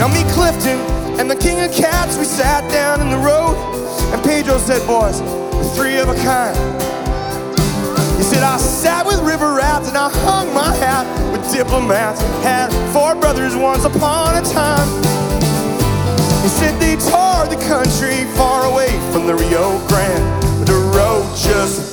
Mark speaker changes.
Speaker 1: Now me, Clifton, and the King of Cats, we sat down in the road, and Pedro said, boys, we're three of a kind. He said, I sat with river rats and I hung my hat with diplomats. Had four brothers once upon a time. He said they toured the country far away from the Rio Grande, but the road just